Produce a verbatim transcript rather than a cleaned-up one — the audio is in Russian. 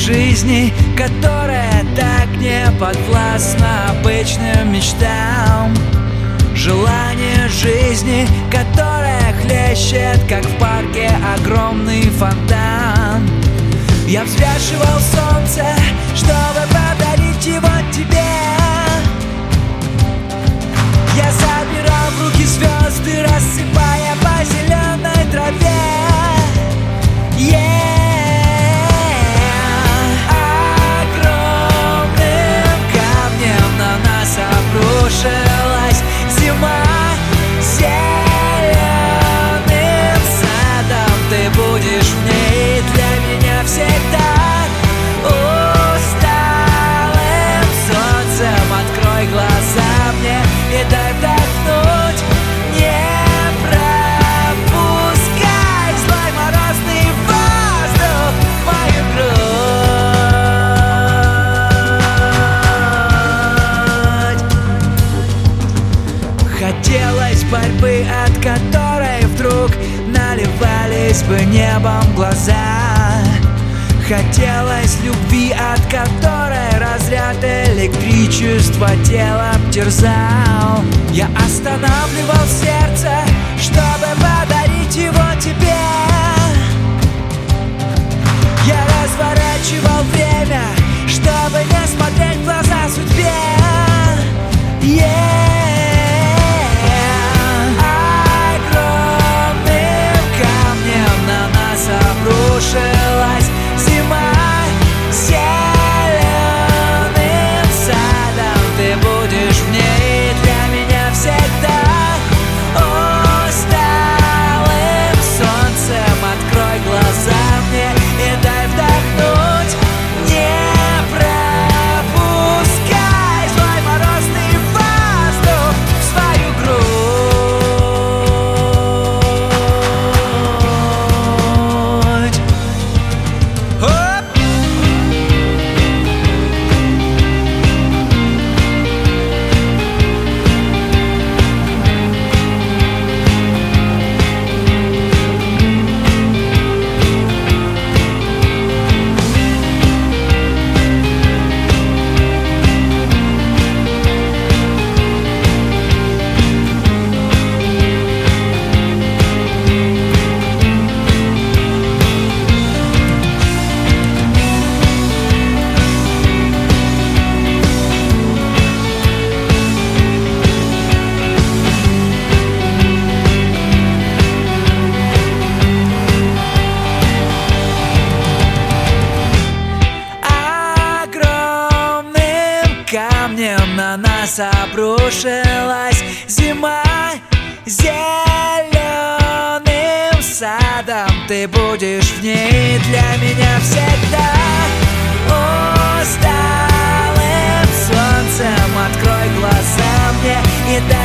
жизни, которая так не подвластна обычным мечтам. Желание жизни, которое хлещет, как в парке огромный фонтан. Я взвешивал солнце, чтобы подарить его тебе. Я собирал в руки звезды, рассыпая по зеленой траве. Yeah. Огромным камнем на нас обрушилась зима. Зеленым садом ты будешь в ней для меня всегда. Усталым солнцем открой глаза мне и дай вдохнуть. Не пропускай злой морозный воздух в мою грудь. Хотелось борьбы, от которой вдруг наливались бы небом глаза. Хотелось любви, от которой разряд электричества тело терзал. Я останавливал сердце, чтобы подарить его тебе. Я разворачивал время, чтобы не смотреть в глаза судьбе. Yeah. Огромным камнем на нас обрушилась зима. Зеленым садом ты будешь в ней для меня всегда. Усталым солнцем открой глаза мне и дай вдохнуть. Не пропускай злой морозный воздух в свою грудь. Оп! Камнем на нас обрушилась зима. Зеленым садом ты будешь в ней для меня всегда. Усталым солнцем открой глаза мне и дай